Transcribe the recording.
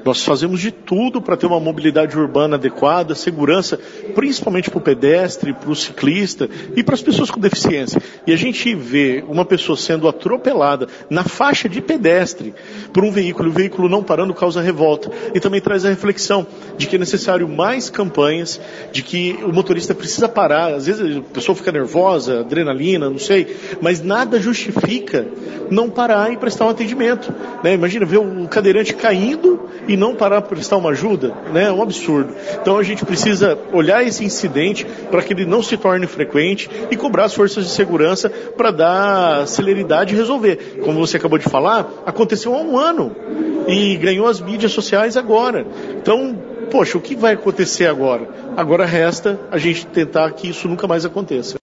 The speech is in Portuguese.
Nós fazemos de tudo para ter uma mobilidade urbana adequada, segurança, principalmente para o pedestre, para o ciclista e para as pessoas com deficiência. E a gente vê uma pessoa sendo atropelada na faixa de pedestre por um veículo, e o veículo não parando causa revolta. E também traz a reflexão de que é necessário mais campanhas, de que o motorista precisa parar. Às vezes a pessoa fica nervosa, adrenalina, não sei, mas nada justifica não parar e prestar um atendimento. Né? Imagina ver o cadeirante caindo e não parar para prestar uma ajuda, né? É um absurdo. Então a gente precisa olhar esse incidente para que ele não se torne frequente e cobrar as forças de segurança para dar celeridade e resolver. Como você acabou de falar, aconteceu há um ano e ganhou as mídias sociais agora. Então, poxa, o que vai acontecer agora? Agora resta a gente tentar que isso nunca mais aconteça.